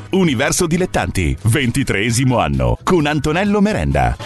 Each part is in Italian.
Universo Dilettanti, 23° anno, con Antonello Merenda.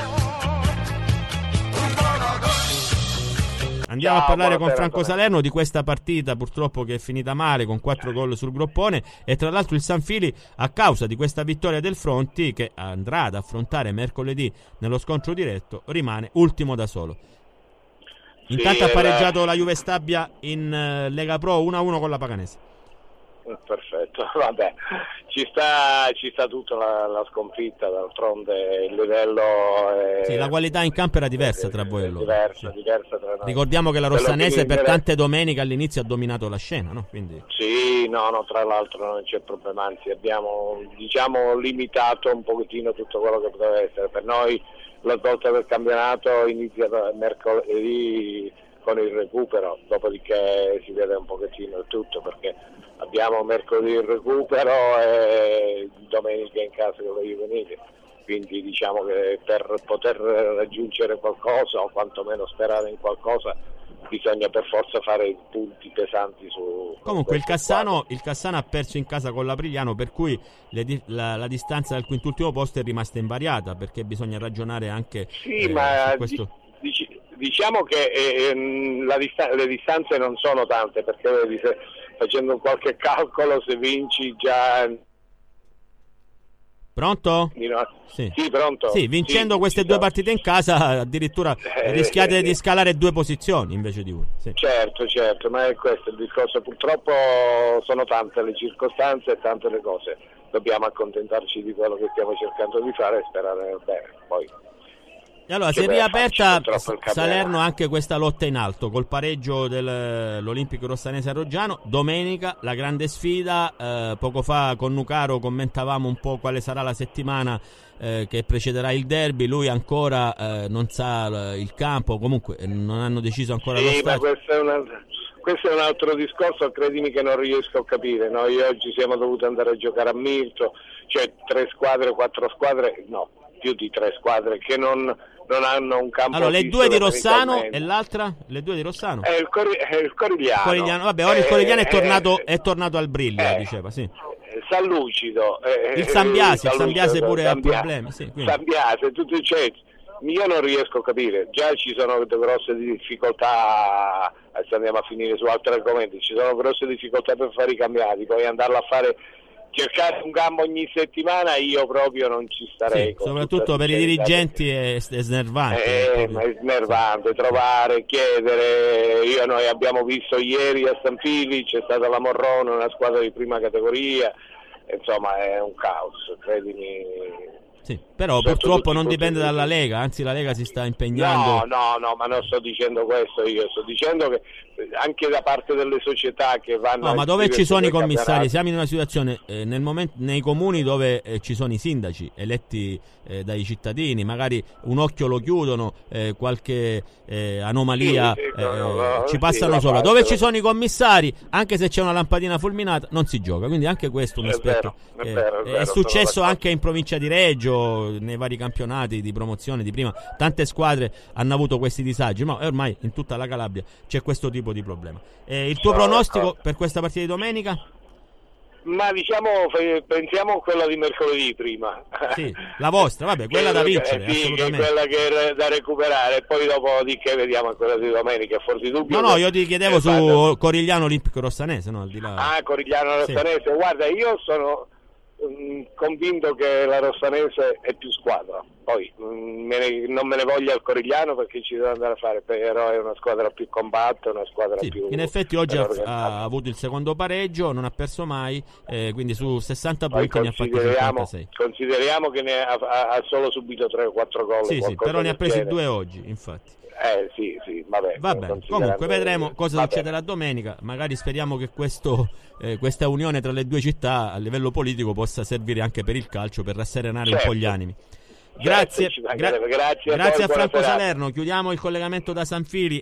Andiamo a parlare con Franco Salerno di questa partita purtroppo che è finita male con 4 gol sul groppone, e tra l'altro il San Fili, a causa di questa vittoria del Fronti che andrà ad affrontare mercoledì nello scontro diretto, rimane ultimo da solo. Intanto ha pareggiato la Juve Stabia in Lega Pro 1-1 con la Paganese. Perfetto, vabbè, ci sta tutta la sconfitta, d'altronde il livello sì, la qualità in campo era diversa tra voi e loro. Diversa tra noi. Ricordiamo che la Rossanese per tante domeniche all'inizio ha dominato la scena, no? Quindi... Sì, no, tra l'altro non c'è problema, anzi abbiamo limitato un pochettino tutto quello che poteva essere. Per noi la svolta del campionato inizia mercoledì con il recupero, dopodiché si vede un pochettino il tutto, perché abbiamo mercoledì il recupero e domenica in casa con le juvenili, quindi diciamo che per poter raggiungere qualcosa o quantomeno sperare in qualcosa bisogna per forza fare i punti pesanti su... Comunque il Cassano ha perso in casa con l'Aprigliano, per cui la distanza dal quintultimo posto è rimasta invariata, perché bisogna ragionare anche su questo. Diciamo che le distanze non sono tante, perché facendo qualche calcolo, se vinci già... Pronto? Sì, pronto. Sì, vincendo queste due partite in casa addirittura rischiate di scalare 2 posizioni invece di 1. Sì. Certo, ma è questo il discorso. Purtroppo sono tante le circostanze e tante le cose. Dobbiamo accontentarci di quello che stiamo cercando di fare e sperare nel bene. Poi... E allora si è riaperta, Salerno, anche questa lotta in alto col pareggio dell'Olimpico Rossanese a Roggiano. Domenica la grande sfida, poco fa con Nucaro commentavamo un po' quale sarà la settimana che precederà il derby. Lui ancora non sa il campo, comunque non hanno deciso ancora lo stadio. Questo è un altro discorso, credimi che non riesco a capire. Noi oggi siamo dovuti andare a giocare a Milto, cioè 3 squadre, 4 squadre, no, più di 3 squadre che non hanno un campo. Allora, le 2 di Rossano e l'altra? Le 2 di Rossano? È il Corigliano. Vabbè, ora il Corigliano è tornato al Briglia, diceva, sì. San Lucido. Il San Biase pure ha problemi. Sì, San Biase, tutti, cioè, io non riesco a capire. Già ci sono grosse difficoltà, se andiamo a finire su altri argomenti, ci sono grosse difficoltà per fare i campionati, poi andarla a fare... Cercare un campo ogni settimana io proprio non ci starei. Sì, soprattutto per i dirigenti è snervante. Ma è snervante trovare, chiedere. Noi abbiamo visto ieri a San Fili, c'è stata la Morrone, una squadra di prima categoria, insomma è un caos, credimi. Sì, però purtroppo non dipende dalla Lega, anzi la Lega si sta impegnando. No, ma non sto dicendo questo io, sto dicendo che anche da parte delle società che vanno... No, ma dove ci sono i commissari? Siamo in una situazione nei comuni dove ci sono i sindaci eletti dai cittadini, magari un occhio lo chiudono, qualche anomalia ci passano sopra. Dove ci sono i commissari, anche se c'è una lampadina fulminata, non si gioca, quindi anche questo è un aspetto. È successo anche in provincia di Reggio, nei vari campionati di promozione di prima, tante squadre hanno avuto questi disagi, ma ormai in tutta la Calabria c'è questo tipo di problema. Il tuo pronostico per questa partita di domenica? Ma pensiamo a quella di mercoledì prima. Sì, la vostra, vabbè, quella da vincere, assolutamente. Che è quella che è da recuperare, e poi dopodiché vediamo quella di domenica, forse dubbio. No, io ti chiedevo su Corigliano Olimpico Rossanese, no? Al di là. Corigliano Rossanese, sì. Guarda, io sono convinto che la Rossanese è più squadra, poi non me ne voglia il Corigliano perché ci deve andare a fare, però è una squadra più compatta, una squadra più... In effetti oggi ha avuto il secondo pareggio, non ha perso mai, quindi su 60 punti ne ha fatti 56. Consideriamo che ne ha solo subito 3 o 4 gol. Sì, però ne ha presi 2 oggi, infatti. Sì, vabbè. Comunque vedremo cosa succederà domenica. Magari speriamo che questa unione tra le due città a livello politico possa servire anche per il calcio, per rasserenare un po' gli animi. Grazie a Franco Salerno. Chiudiamo il collegamento da San Fili